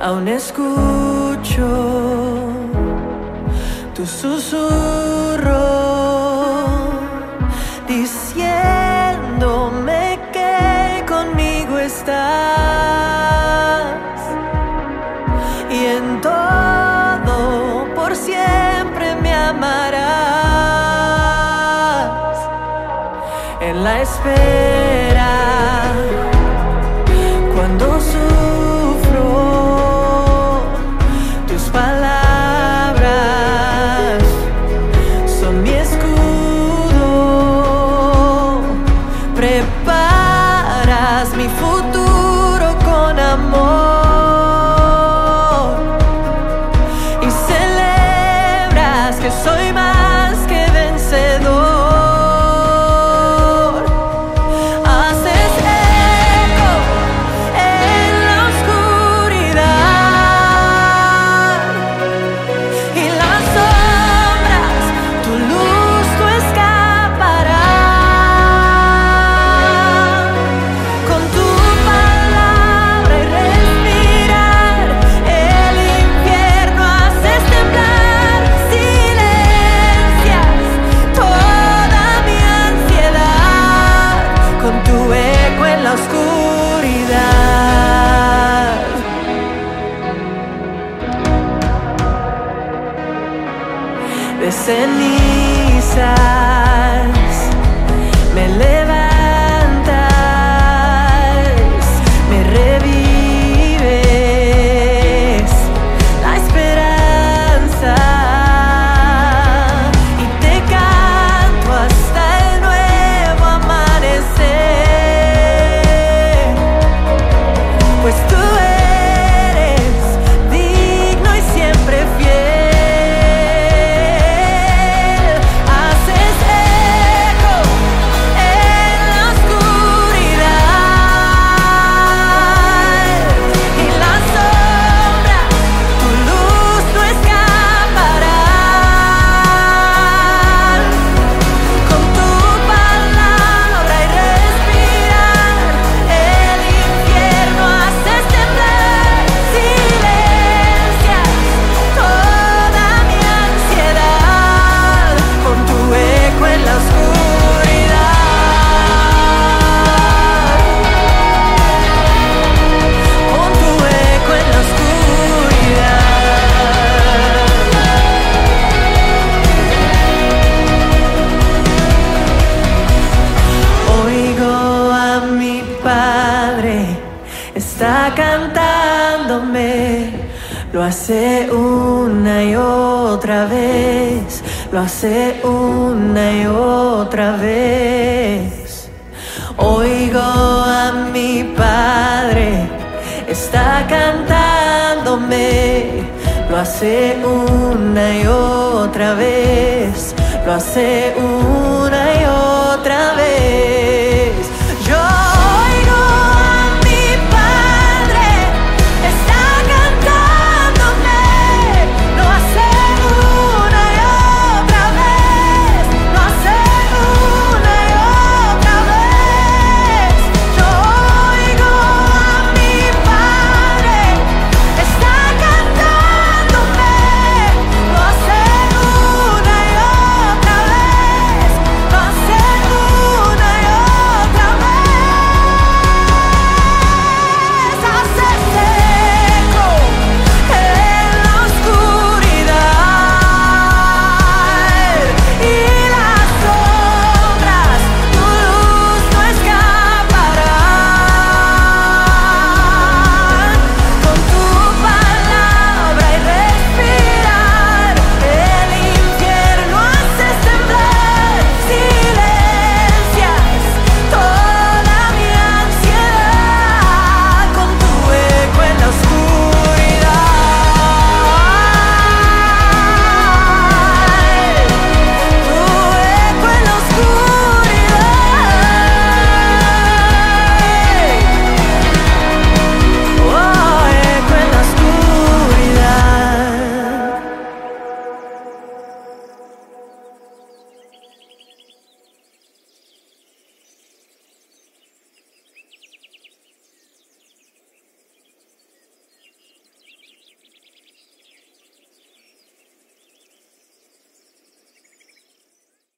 Aún escucho tu susurro diciéndome que conmigo estás y en todo por siempre me amarás. En la espera, cuando sufro, tus palabras son mi escudo. Preparas mi futuro con amor y celebras que soy más que vencedor. De cenizas me levantas, me revives la esperanza y te canto hasta el nuevo amanecer, pues tú eres digno y siempre fiel. Está cantándome, lo hace una y otra vez, lo hace una y otra vez. Oigo a mi Padre, está cantándome, lo hace una y otra vez, lo hace una y